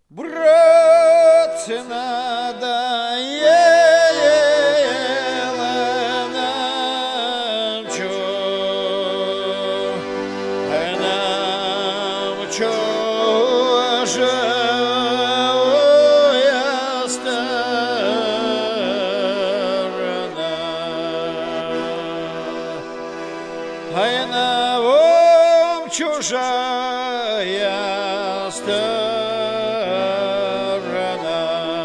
Братцы, надоело нам чё живая сторона, ай нам чужая сторона.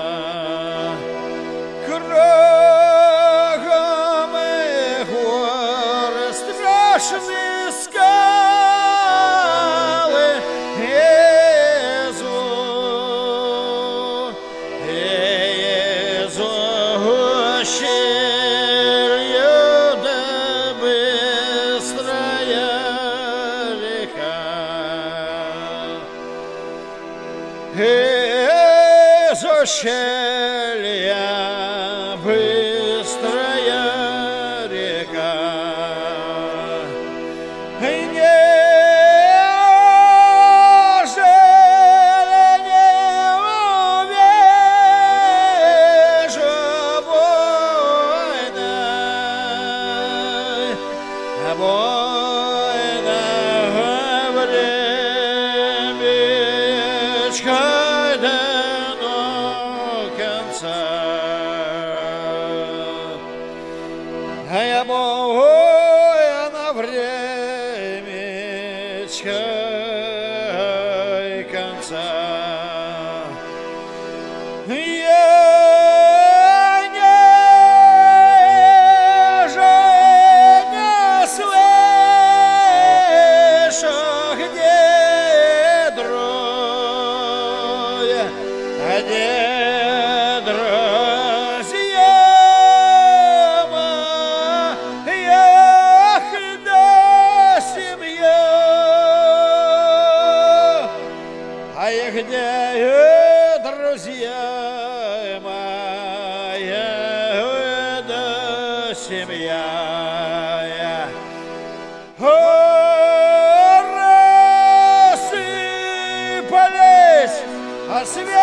Кругом горы страшные скалы, ущелья да быстрая река. Из ущелья быстрая река. Времечко до конца, а я на времечко конца. Где друзья моих да семья, а и где друзья мои да семья. Рассыпались, а свет